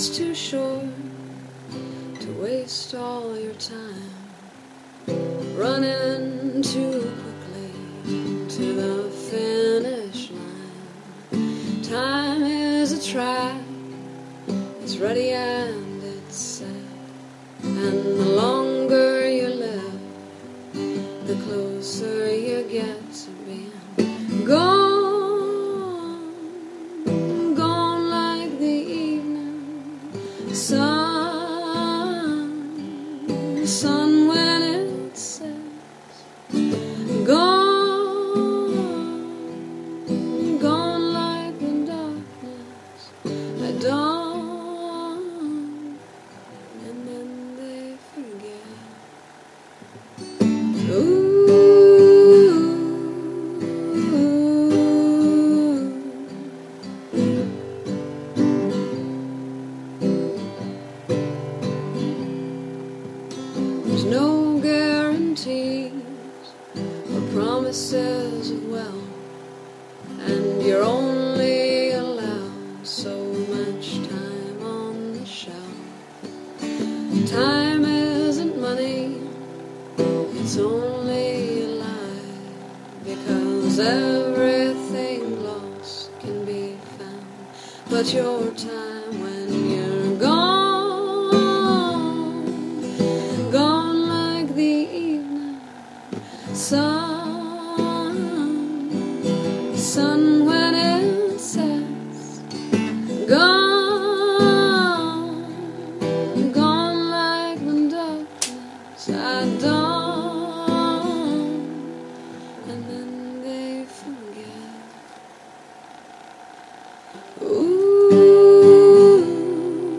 life's too short to waste all your time running too quickly to the finish line. Time is a trap, it's ready and it's set, and the longer you live, the closer you get to being gone, gone like the evening sun, sun when it sets, gone, gone like the darkness at dawn, and then they forget. Ooh. There's no guarantees or promises of wealth, and you're only allowed so much time on the shelf. Time isn't money, it's only a lie, because everything lost can be found, but your time when you're gone, gone like the evening sun, sun when it sets, gone, gone like the darkness at dawn, and then they forget. Ooh,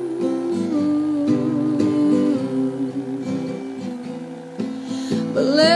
but